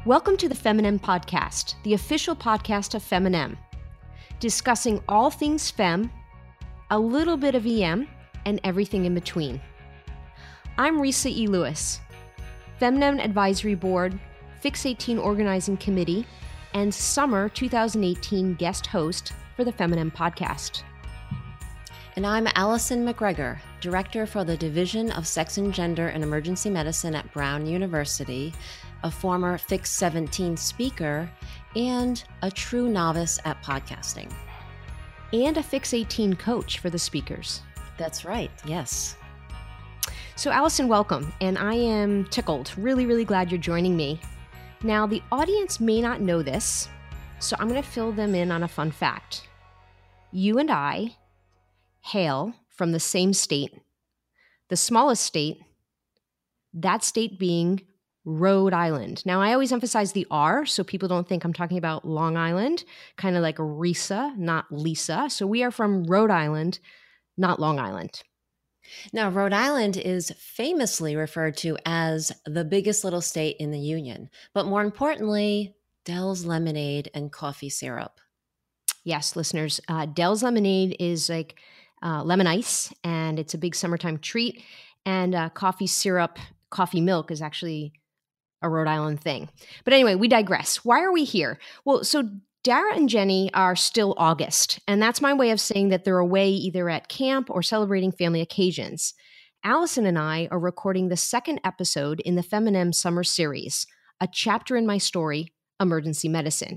Welcome to the Feminem Podcast, the official podcast of Feminem, discussing all things fem, a little bit of EM, and everything in between. I'm Risa E. Lewis, Feminem Advisory Board, Fix 18 Organizing Committee, and Summer 2018 guest host for the Feminem Podcast. And I'm Allison McGregor, Director for the Division of Sex and Gender and Emergency Medicine at Brown University, a former Fix 17 speaker, and a true novice at podcasting. And a Fix 18 coach for the speakers. That's right, yes. So Allison, welcome, and I am tickled, really glad you're joining me. Now, the audience may not know this, so I'm going to fill them in on a fun fact. You and I hail from the same state, the smallest state, that state being Rhode Island. Now, I always emphasize the R so people don't think I'm talking about Long Island, kind of like Risa, not Lisa. So we are from Rhode Island, not Long Island. Now, Rhode Island is famously referred to as the biggest little state in the Union, but more importantly, Dell's Lemonade and coffee syrup. Yes, listeners, Dell's Lemonade is like lemon ice, and it's a big summertime treat. And coffee syrup, coffee milk is actually a Rhode Island thing. But anyway, we digress. Why are we here? Well, so Dara and Jenny are still August, and that's my way of saying that they're away either at camp or celebrating family occasions. Allison and I are recording the second episode in the Feminem Summer Series, A Chapter in My Story, Emergency Medicine.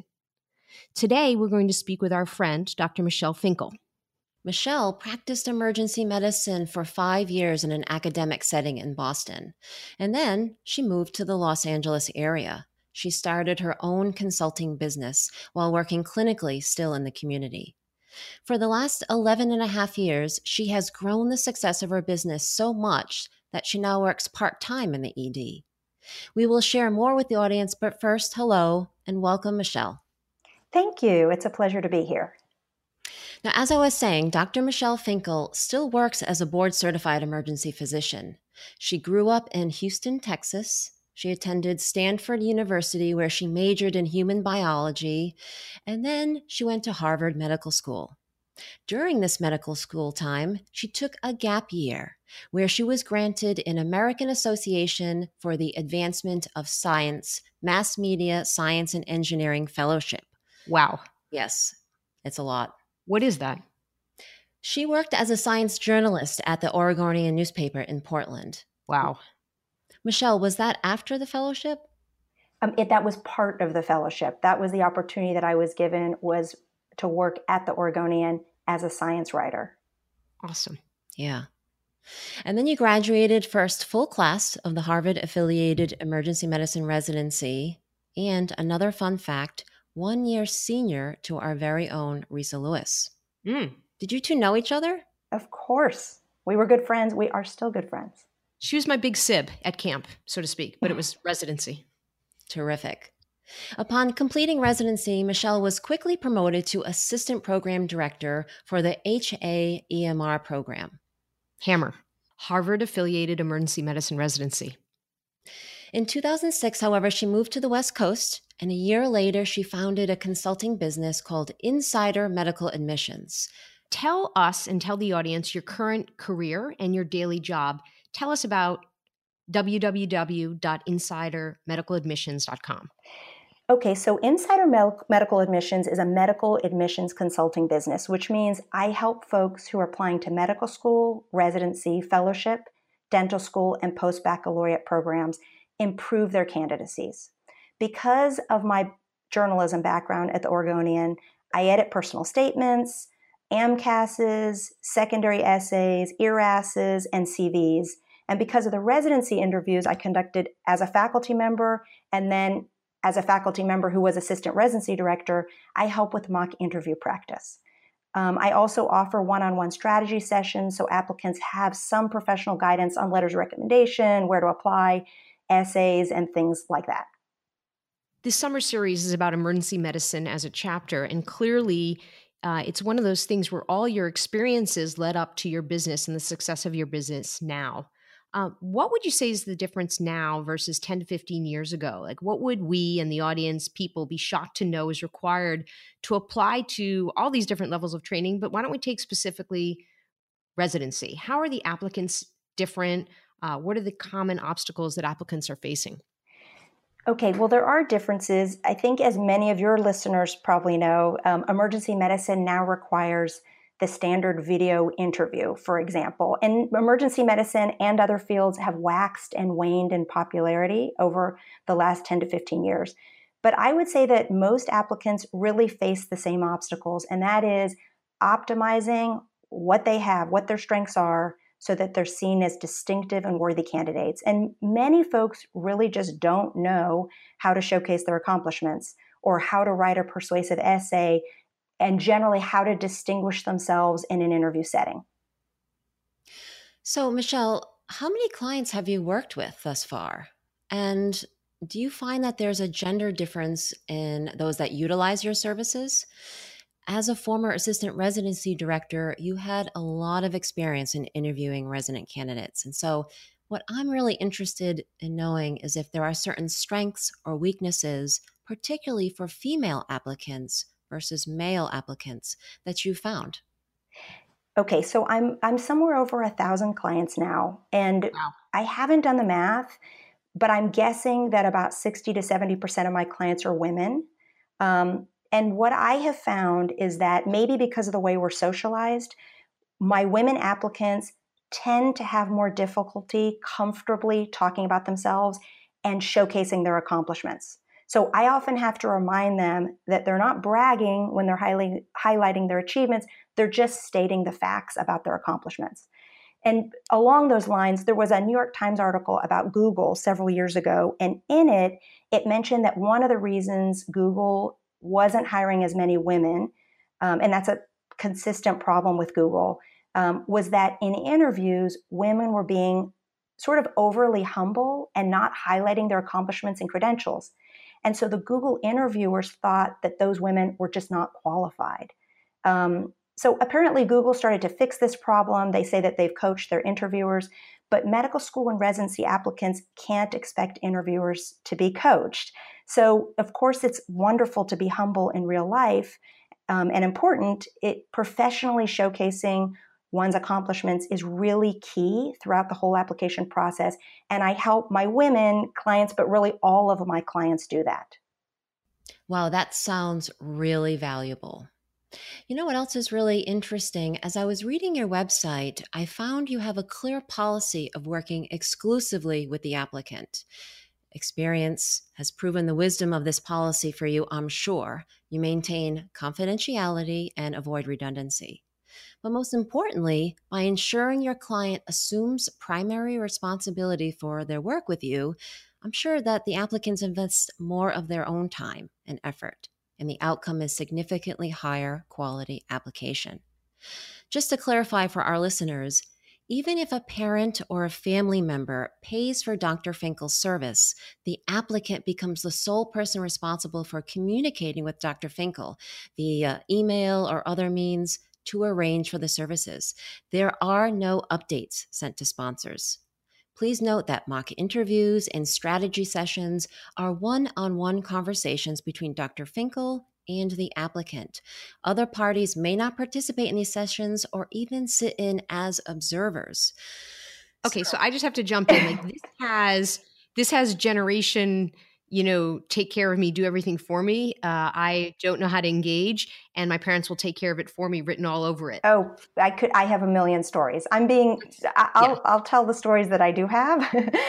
Today, we're going to speak with our friend, Dr. Michelle Finkel. Michelle practiced emergency medicine for 5 years in an academic setting in Boston, and then she moved to the Los Angeles area. She started her own consulting business while working clinically still in the community. For the last 11 and a half years, she has grown the success of her business so much that she now works part-time in the ED. We will share more with the audience, but first, hello and welcome, Michelle. Thank you. It's a pleasure to be here. Now, as I was saying, Dr. Michelle Finkel still works as a board-certified emergency physician. She grew up in Houston, Texas. She attended Stanford University, where she majored in human biology, and then she went to Harvard Medical School. During this medical school time, she took a gap year, where she was granted an American Association for the Advancement of Science, Mass Media, Science and Engineering Fellowship. Wow. Yes, it's a lot. What is that? She worked as a science journalist at the Oregonian newspaper in Portland. Wow. Michelle, was that after the fellowship? That was part of the fellowship. That was the opportunity that I was given, was to work at the Oregonian as a science writer. Awesome. Yeah. And then you graduated first full class of the Harvard Affiliated Emergency Medicine residency. And another fun fact, 1 year senior to our very own Risa Lewis. Did you two know each other? Of course. We were good friends. We are still good friends. She was my big sib at camp, so to speak, but it was residency. Terrific. Upon completing residency, Michelle was quickly promoted to assistant program director for the HAEMR program. Hammer, Harvard Affiliated Emergency Medicine Residency. In 2006, however, she moved to the West Coast, and a year later, she founded a consulting business called Insider Medical Admissions. Tell us and tell the audience your current career and your daily job. Tell us about www.insidermedicaladmissions.com. Okay, so Insider Medical Admissions is a medical admissions consulting business, which means I help folks who are applying to medical school, residency, fellowship, dental school, and post-baccalaureate programs improve their candidacies. Because of my journalism background at the Oregonian, I edit personal statements, AMCASs, secondary essays, ERASs, and CVs. And because of the residency interviews I conducted as a faculty member, and then as a faculty member who was assistant residency director, I help with mock interview practice. I also offer one-on-one strategy sessions so applicants have some professional guidance on letters of recommendation, where to apply, essays, and things like that. This summer series is about emergency medicine as a chapter, and clearly it's one of those things where all your experiences led up to your business and the success of your business now. What would you say is the difference now versus 10 to 15 years ago? Like, what would we and the audience people be shocked to know is required to apply to all these different levels of training? But why don't we take specifically residency? How are the applicants different? What are the common obstacles that applicants are facing? Okay, well, there are differences. I think, as many of your listeners probably know, emergency medicine now requires the standard video interview, for example. And emergency medicine and other fields have waxed and waned in popularity over the last 10 to 15 years. But I would say that most applicants really face the same obstacles, and that is optimizing what they have, what their strengths are, so that they're seen as distinctive and worthy candidates. And many folks really just don't know how to showcase their accomplishments or how to write a persuasive essay and generally how to distinguish themselves in an interview setting. So, Michelle, how many clients have you worked with thus far? And do you find that there's a gender difference in those that utilize your services? As a former assistant residency director, you had a lot of experience in interviewing resident candidates. And so, what I'm really interested in knowing is if there are certain strengths or weaknesses, particularly for female applicants versus male applicants, that you found. Okay, so I'm somewhere over 1,000 clients now, and Wow. I haven't done the math, but I'm guessing that about 60 to 70% of my clients are women. And what I have found is that maybe because of the way we're socialized, my women applicants tend to have more difficulty comfortably talking about themselves and showcasing their accomplishments. So I often have to remind them that they're not bragging when they're highlighting their achievements. They're just stating the facts about their accomplishments. And along those lines, there was a New York Times article about Google several years ago. And in it, it mentioned that one of the reasons Google wasn't hiring as many women, and that's a consistent problem with Google, was that in interviews, women were being sort of overly humble and not highlighting their accomplishments and credentials. And so the Google interviewers thought that those women were just not qualified. So apparently Google started to fix this problem. They say that they've coached their interviewers, but medical school and residency applicants can't expect interviewers to be coached. So of course it's wonderful to be humble in real life, and important. Professionally showcasing one's accomplishments is really key throughout the whole application process. And I help my women clients, but really all of my clients do that. Wow, that sounds really valuable. You know what else is really interesting? As I was reading your website, I found you have a clear policy of working exclusively with the applicant. Experience has proven the wisdom of this policy for you, I'm sure. You maintain confidentiality and avoid redundancy. But most importantly, by ensuring your client assumes primary responsibility for their work with you, I'm sure that the applicants invest more of their own time and effort, and the outcome is significantly higher quality application. Just to clarify for our listeners, even if a parent or a family member pays for Dr. Finkel's service, the applicant becomes the sole person responsible for communicating with Dr. Finkel via email or other means to arrange for the services. There are no updates sent to sponsors. Please note that mock interviews and strategy sessions are one-on-one conversations between Dr. Finkel and the applicant. Other parties may not participate in these sessions or even sit in as observers. Okay, so I just have to jump in. Like this has generation, take care of me, do everything for me. I don't know how to engage, and my parents will take care of it for me, written all over it. Oh, I have a million stories. I'll tell the stories that I do have,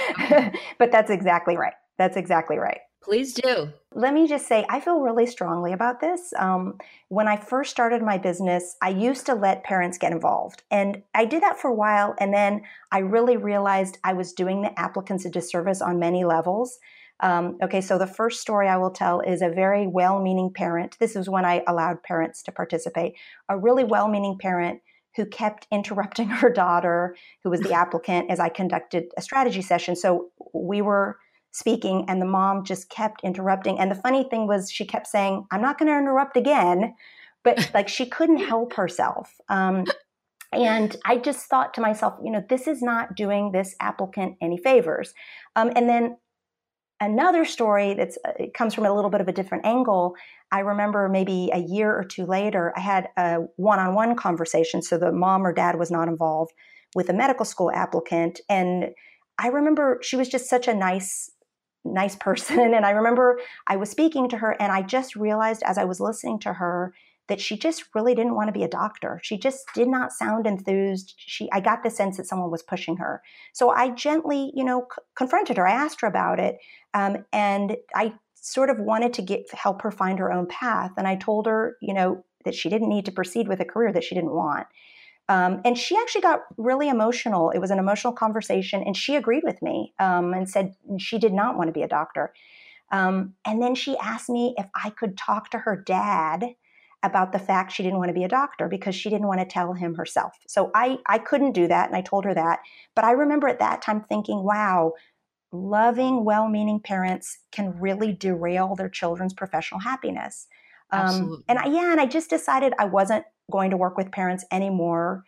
but that's exactly right. That's exactly right. Please do. Let me just say, I feel really strongly about this. When I first started my business, I used to let parents get involved. And I did that for a while. And then I really realized I was doing the applicants a disservice on many levels. Okay, so the first story I will tell is a very well-meaning parent. This is when I allowed parents to participate. A really well-meaning parent who kept interrupting her daughter, who was the applicant, as I conducted a strategy session. So we were speaking and the mom just kept interrupting. And the funny thing was she kept saying, "I'm not going to interrupt again," but like she couldn't help herself. And I just thought to myself, this is not doing this applicant any favors. And then another story it comes from a little bit of a different angle. I remember maybe a year or two later, I had a one-on-one conversation. So the mom or dad was not involved with a medical school applicant. And I remember she was just such a nice person. And I remember I was speaking to her, and I just realized as I was listening to her that she just really didn't want to be a doctor. She just did not sound enthused. I got the sense that someone was pushing her. So I gently, confronted her. I asked her about it. And I sort of wanted to help her find her own path. And I told her, that she didn't need to proceed with a career that she didn't want. And she actually got really emotional. It was an emotional conversation, and she agreed with me and said she did not want to be a doctor. And then she asked me if I could talk to her dad about the fact she didn't want to be a doctor because she didn't want to tell him herself. So I couldn't do that, and I told her that. But I remember at that time thinking, wow, loving, well-meaning parents can really derail their children's professional happiness. Absolutely. And I just decided I wasn't going to work with parents anymore.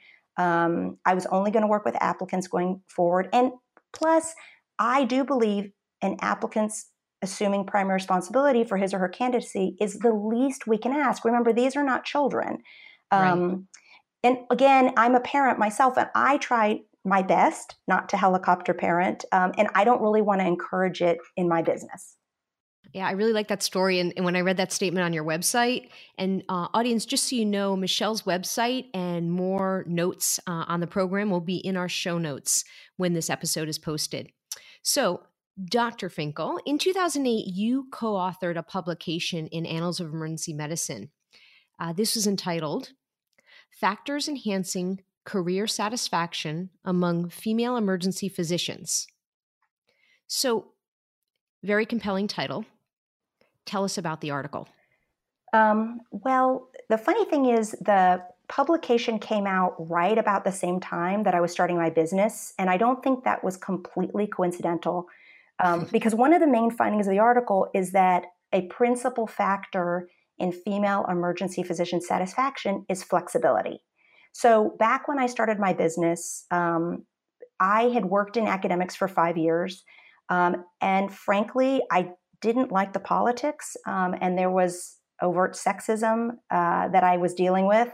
I was only going to work with applicants going forward. And plus, I do believe an applicant's assuming primary responsibility for his or her candidacy is the least we can ask. Remember, these are not children. Right. And again, I'm a parent myself, and I try my best not to helicopter parent. And I don't really want to encourage it in my business. Yeah, I really like that story. And when I read that statement on your website, and audience, just so you know, Michelle's website and more notes on the program will be in our show notes when this episode is posted. So, Dr. Finkel, in 2008, you co-authored a publication in Annals of Emergency Medicine. This was entitled Factors Enhancing Career Satisfaction Among Female Emergency Physicians. So, very compelling title. Tell us about the article. Well, the funny thing is the publication came out right about the same time that I was starting my business. And I don't think that was completely coincidental because one of the main findings of the article is that a principal factor in female emergency physician satisfaction is flexibility. So back when I started my business, I had worked in academics for 5 years. And frankly, I didn't like the politics, and there was overt sexism that I was dealing with.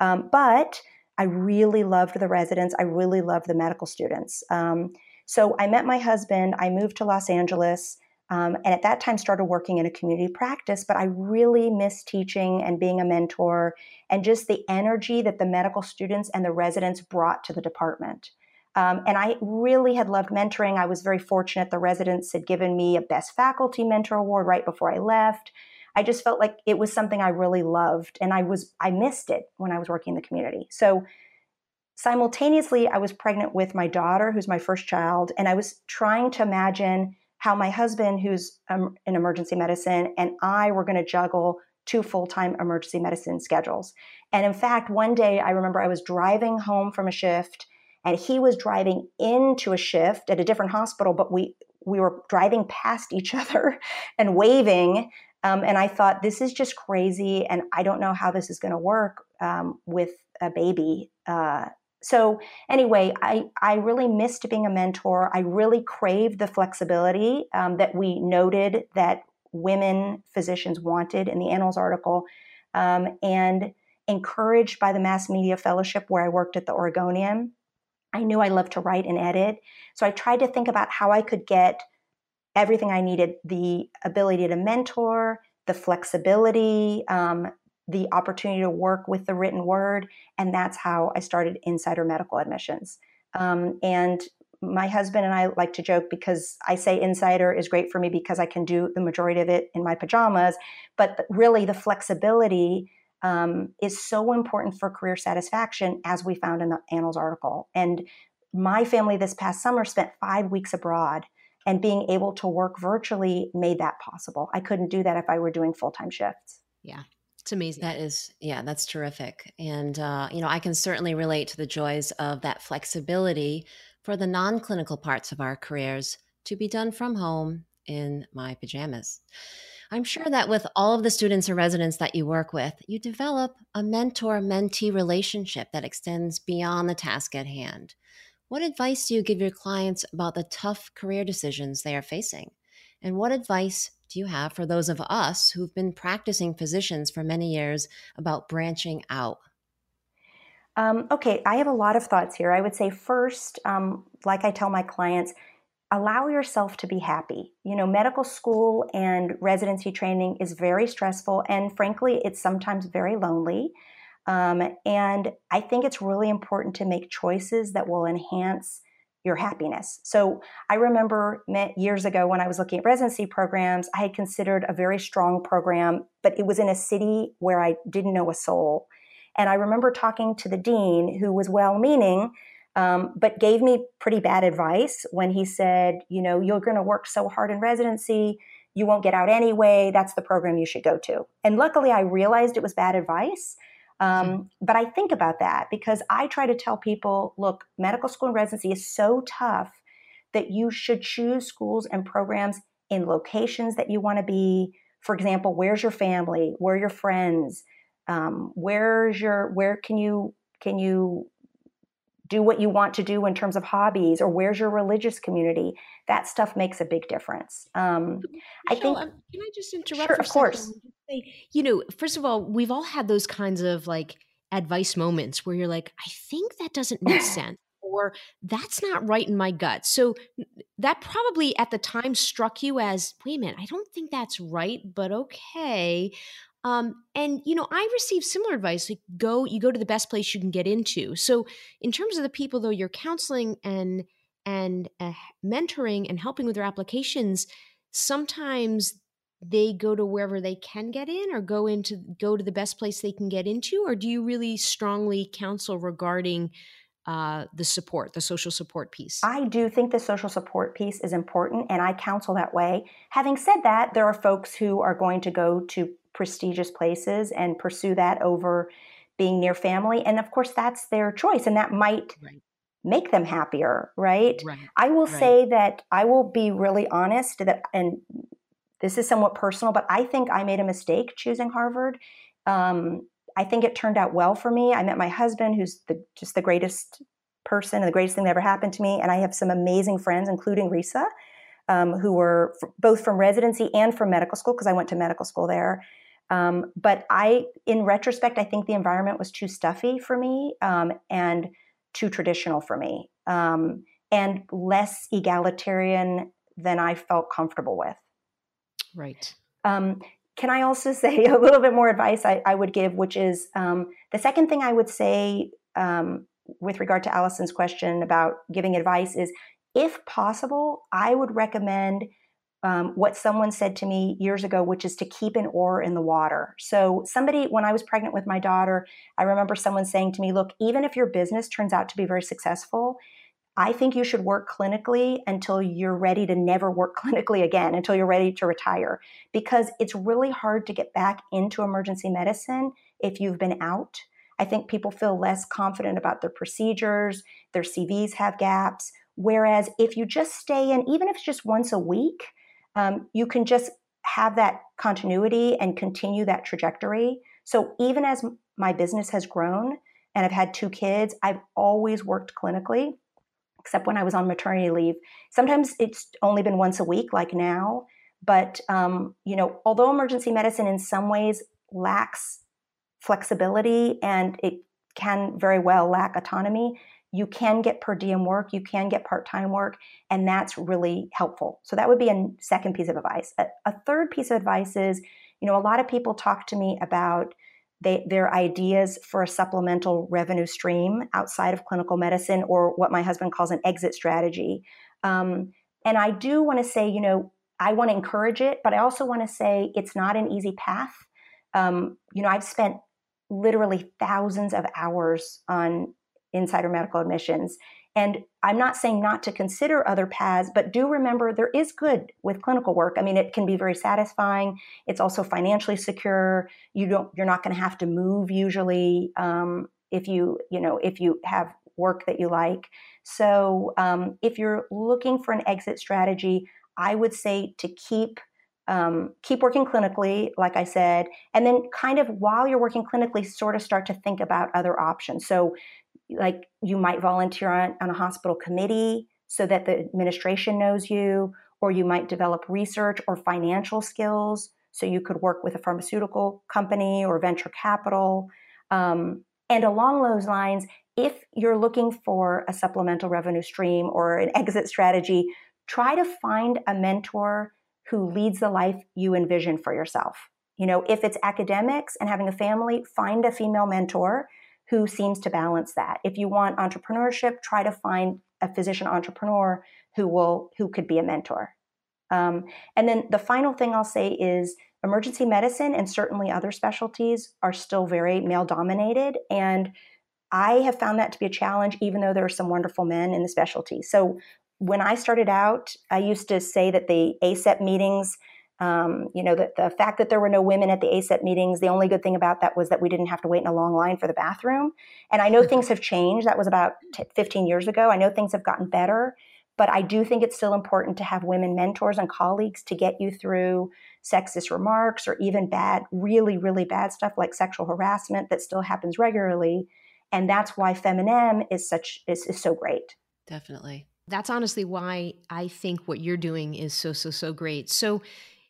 But I really loved the residents. I really loved the medical students. So I met my husband. I moved to Los Angeles, and at that time started working in a community practice. But I really missed teaching and being a mentor and just the energy that the medical students and the residents brought to the department. And I really had loved mentoring. I was very fortunate. The residents had given me a Best Faculty Mentor Award right before I left. I just felt like it was something I really loved, and I missed it when I was working in the community. So simultaneously, I was pregnant with my daughter, who's my first child, and I was trying to imagine how my husband, who's in emergency medicine, and I were going to juggle 2 full-time emergency medicine schedules. And in fact, one day I remember I was driving home from a shift, and he was driving into a shift at a different hospital, but we were driving past each other and waving. And I thought, this is just crazy, and I don't know how this is going to work with a baby. So anyway, I really missed being a mentor. I really craved the flexibility that we noted that women physicians wanted in the Annals article, and encouraged by the Mass Media Fellowship where I worked at the Oregonian. I knew I loved to write and edit. So I tried to think about how I could get everything I needed: the ability to mentor, the flexibility, the opportunity to work with the written word. And that's how I started Insider Medical Admissions. And my husband and I like to joke because I say Insider is great for me because I can do the majority of it in my pajamas. But really, the flexibility is so important for career satisfaction, as we found in the Annals article. And my family this past summer spent 5 weeks abroad, and being able to work virtually made that possible. I couldn't do that if I were doing full-time shifts. Yeah, it's amazing. That's terrific. And, I can certainly relate to the joys of that flexibility for the non-clinical parts of our careers to be done from home in my pajamas. I'm sure that with all of the students or residents that you work with, you develop a mentor-mentee relationship that extends beyond the task at hand. What advice do you give your clients about the tough career decisions they are facing? And what advice do you have for those of us who've been practicing physicians for many years about branching out? Okay, I have a lot of thoughts here. I would say first, like I tell my clients, allow yourself to be happy. You know, medical school and residency training is very stressful, and frankly, it's sometimes very lonely. And I think it's really important to make choices that will enhance your happiness. So I remember years ago when I was looking at residency programs, I had considered a very strong program, but it was in a city where I didn't know a soul. And I remember talking to the dean, who was well-meaning, but gave me pretty bad advice when he said, you know, you're going to work so hard in residency, you won't get out anyway. That's the program you should go to. And luckily, I realized it was bad advice. But I think about that because I try to tell people, look, medical school and residency is so tough that you should choose schools and programs in locations that you want to be. For example, where's your family? Where are your friends? Where can you do what you want to do in terms of hobbies, or where's your religious community? That stuff makes a big difference. Michelle, I think. can I just interrupt Sure, for a of second? course. And just say, you know, first of all, we've all had those kinds of like advice moments where you're like, I think that doesn't make sense, or that's not right in my gut. So that probably at the time struck you as, wait a minute, I don't think that's right, but okay. And you know, I received similar advice, like you go to the best place you can get into. So in terms of the people though you're counseling and mentoring and helping with their applications, sometimes they go to wherever they can get in, or go to the best place they can get into, or do you really strongly counsel regarding the social support piece? I do think the social support piece is important, and I counsel that way. Having said that, there are folks who are going to go to prestigious places and pursue that over being near family. And of course, that's their choice, and that might Right. make them happier, right? Right. I will Right. say that I will be really honest that, and this is somewhat personal, but I think I made a mistake choosing Harvard. I think it turned out well for me. I met my husband, who's just the greatest person and the greatest thing that ever happened to me. And I have some amazing friends, including Risa, who were both from residency and from medical school, because I went to medical school there. But in retrospect, I think the environment was too stuffy for me, and too traditional for me, and less egalitarian than I felt comfortable with. Right. Can I also say a little bit more advice I would give, which is the second thing I would say with regard to Allison's question about giving advice is, if possible, I would recommend what someone said to me years ago, which is to keep an oar in the water. So when I was pregnant with my daughter, I remember someone saying to me, look, even if your business turns out to be very successful, I think you should work clinically until you're ready to never work clinically again, until you're ready to retire, because it's really hard to get back into emergency medicine if you've been out. I think people feel less confident about their procedures, their CVs have gaps, whereas if you just stay in, even if it's just once a week, you can just have that continuity and continue that trajectory. So even as my business has grown and I've had 2 kids, I've always worked clinically, except when I was on maternity leave. Sometimes it's only been once a week, like now. But, although emergency medicine in some ways lacks flexibility and it can very well lack autonomy, you can get per diem work, you can get part-time work, and that's really helpful. So that would be a second piece of advice. A third piece of advice is, a lot of people talk to me about their ideas for a supplemental revenue stream outside of clinical medicine, or what my husband calls an exit strategy. And I do want to say, I want to encourage it, but I also want to say it's not an easy path. I've spent literally thousands of hours on insider medical admissions. And I'm not saying not to consider other paths, but do remember there is good with clinical work. I mean, it can be very satisfying. It's also financially secure. You're not going to have to move usually if you have work that you like. So if you're looking for an exit strategy, I would say to keep Keep working clinically, like I said, and then kind of while you're working clinically, sort of start to think about other options. So like you might volunteer on a hospital committee so that the administration knows you, or you might develop research or financial skills. So you could work with a pharmaceutical company or venture capital. And along those lines, if you're looking for a supplemental revenue stream or an exit strategy, try to find a mentor who leads the life you envision for yourself. You know, if it's academics and having a family, find a female mentor who seems to balance that. If you want entrepreneurship, try to find a physician entrepreneur who could be a mentor. And then the final thing I'll say is emergency medicine and certainly other specialties are still very male dominated. And I have found that to be a challenge, even though there are some wonderful men in the specialty. So when I started out, I used to say that the ACEP meetings, the fact that there were no women at the ACEP meetings, the only good thing about that was that we didn't have to wait in a long line for the bathroom. And I know things have changed. That was about 15 years ago. I know things have gotten better, but I do think it's still important to have women mentors and colleagues to get you through sexist remarks or even bad, really, really bad stuff like sexual harassment that still happens regularly. And that's why Feminine is so great. Definitely. That's honestly why I think what you're doing is so great. So,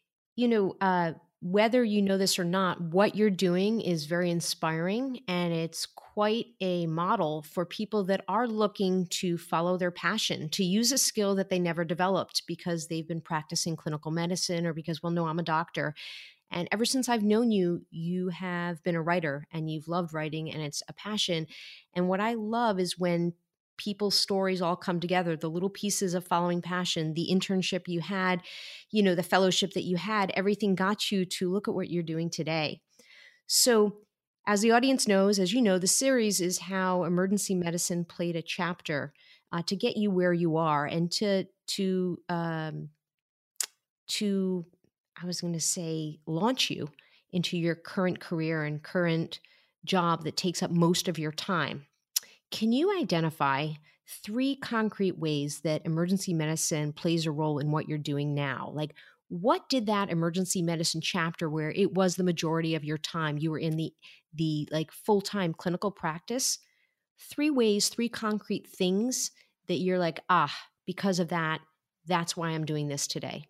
whether you know this or not, what you're doing is very inspiring, and it's quite a model for people that are looking to follow their passion, to use a skill that they never developed because they've been practicing clinical medicine or because, well, no, I'm a doctor. And ever since I've known you, you have been a writer and you've loved writing, and it's a passion. And what I love is when people's stories all come together, the little pieces of following passion, the internship you had, the fellowship that you had, everything got you to look at what you're doing today. So as the audience knows, as you know, the series is how emergency medicine played a chapter to get you where you are and to I was going to say launch you into your current career and current job that takes up most of your time. Can you identify 3 concrete ways that emergency medicine plays a role in what you're doing now? Like, what did that emergency medicine chapter where it was the majority of your time, you were in the like full-time clinical practice, 3 ways, 3 concrete things that you're like, because of that, that's why I'm doing this today?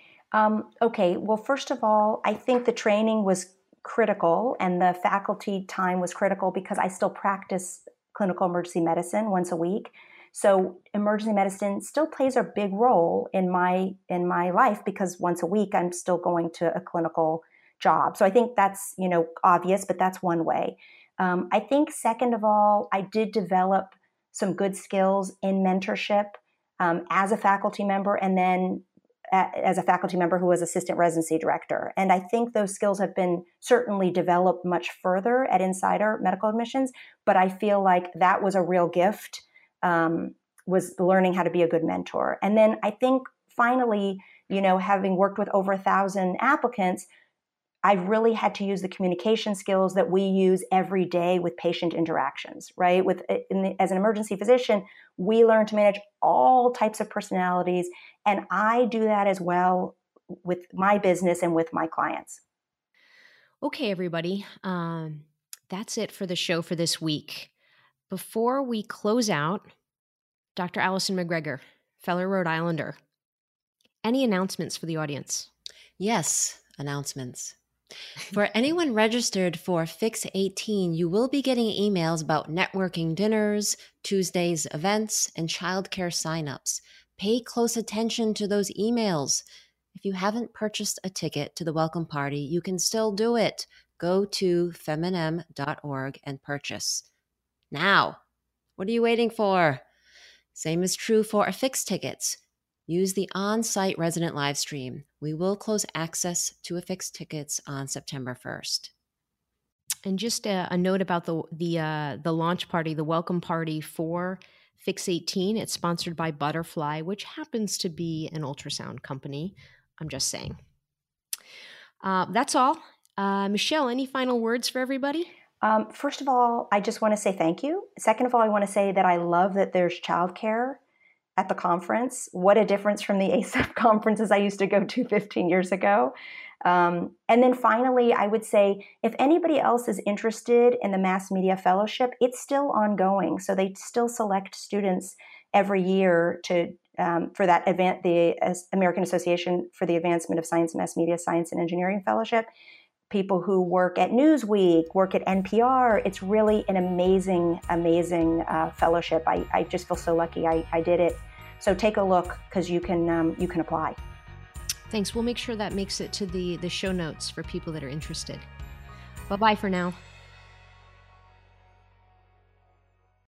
Okay. Well, first of all, I think the training was critical and the faculty time was critical because I still practice clinical emergency medicine once a week. So emergency medicine still plays a big role in my life because once a week I'm still going to a clinical job. So I think that's, obvious, but that's one way. I think second of all, I did develop some good skills in mentorship as a faculty member and then as a faculty member who was assistant residency director. And I think those skills have been certainly developed much further at Insider Medical Admissions, but I feel like that was a real gift, was learning how to be a good mentor. And then I think finally, having worked with over 1,000 applicants, I've really had to use the communication skills that we use every day with patient interactions, right? As an emergency physician, we learn to manage all types of personalities, and I do that as well with my business and with my clients. Okay, everybody. That's it for the show for this week. Before we close out, Dr. Allison McGregor, fellow Rhode Islander, any announcements for the audience? Yes, announcements. For anyone registered for Fix 18, you will be getting emails about networking dinners, Tuesday's events, and childcare signups. Pay close attention to those emails. If you haven't purchased a ticket to the welcome party, you can still do it. Go to feminem.org and purchase. Now, what are you waiting for? Same is true for Affix tickets. Use the on-site resident live stream. We will close access to Affix tickets on September 1st. And just a note about the launch party, the welcome party for Fix 18. It's sponsored by Butterfly, which happens to be an ultrasound company. I'm just saying. That's all. Michelle, any final words for everybody? First of all, I just want to say thank you. Second of all, I want to say that I love that there's childcare at the conference. What a difference from the ASAP conferences I used to go to 15 years ago. And then finally, I would say if anybody else is interested in the Mass Media Fellowship, it's still ongoing. So they still select students every year to for that event, the American Association for the Advancement of Science, Mass Media, Science, and Engineering Fellowship. People who work at Newsweek, work at NPR. It's really an amazing, amazing fellowship. I just feel so lucky I did it. So take a look because you can apply. Thanks. We'll make sure that makes it to the show notes for people that are interested. Bye-bye for now.